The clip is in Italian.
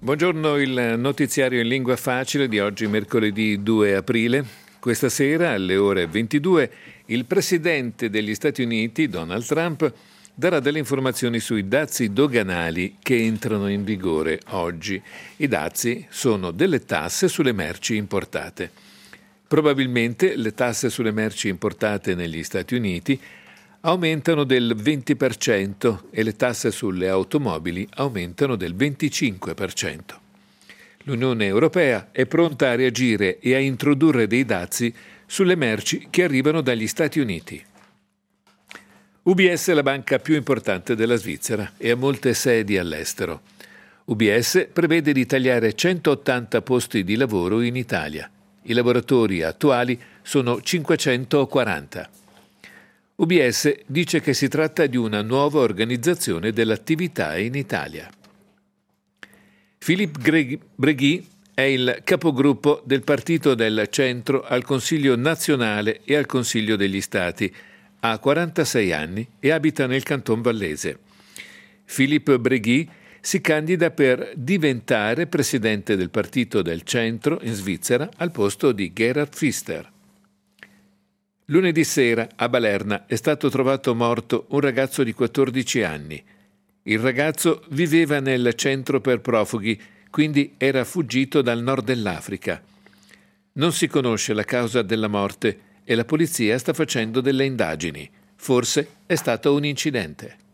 Buongiorno, il notiziario in lingua facile di oggi, mercoledì 2 aprile. Questa sera, alle ore 22, il presidente degli Stati Uniti, Donald Trump, darà delle informazioni sui dazi doganali che entrano in vigore oggi. I dazi sono delle tasse sulle merci importate. Probabilmente le tasse sulle merci importate negli Stati Uniti aumentano del 20% e le tasse sulle automobili aumentano del 25%. L'Unione Europea è pronta a reagire e a introdurre dei dazi sulle merci che arrivano dagli Stati Uniti. UBS è la banca più importante della Svizzera e ha molte sedi all'estero. UBS prevede di tagliare 180 posti di lavoro in Italia. I lavoratori attuali sono 540. UBS dice che si tratta di una nuova organizzazione dell'attività in Italia. Philippe Bregui è il capogruppo del Partito del Centro al Consiglio nazionale e al Consiglio degli Stati. Ha 46 anni e abita nel Canton Vallese. Philippe Bregui si candida per diventare presidente del Partito del Centro in Svizzera al posto di Gerhard Pfister. Lunedì sera a Balerna è stato trovato morto un ragazzo di 14 anni. Il ragazzo viveva nel centro per profughi, quindi era fuggito dal nord dell'Africa. Non si conosce la causa della morte e la polizia sta facendo delle indagini. Forse è stato un incidente.